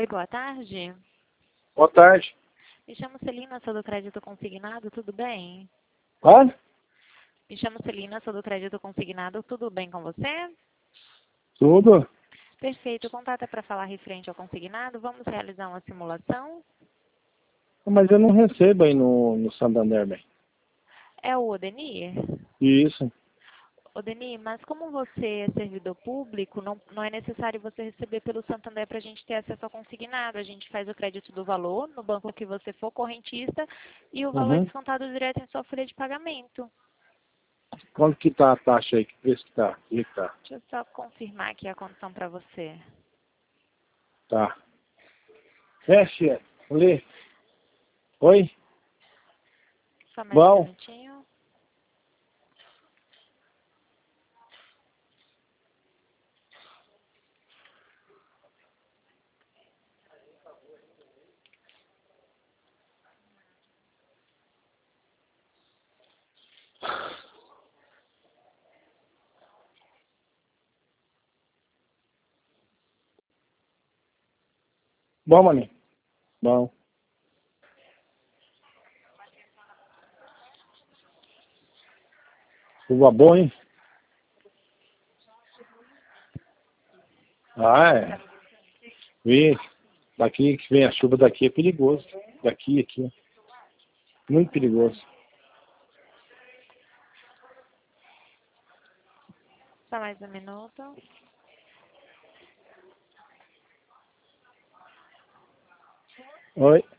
Oi, boa tarde. Boa tarde. Me chamo Celina, sou do Crédito Consignado, tudo bem? Hã? Me chamo Celina, sou do Crédito Consignado, tudo bem com você? Tudo? Perfeito, o contato é para falar referente ao consignado, vamos realizar uma simulação? Mas eu não recebo aí no Santander, bem. É o Odenir? Isso. Odenir, mas como você é servidor público, não é necessário você receber pelo Santander para a gente ter acesso ao consignado. A gente faz o crédito do valor no banco que você for correntista e o valor é Uhum. descontado direto em sua folha de pagamento. Quanto que tá a taxa aí? Que preço que tá? Que tá? Deixa eu só confirmar aqui a condição para você. Tá. Chefe, lê. Oi? Só mais um Bom. minutinho. Bom, maninho. Bom. Chuva boa, hein? Ah, é. Vê. Daqui que vem a chuva daqui é perigoso. Daqui, aqui. Muito perigoso. Só mais um minuto. Oi?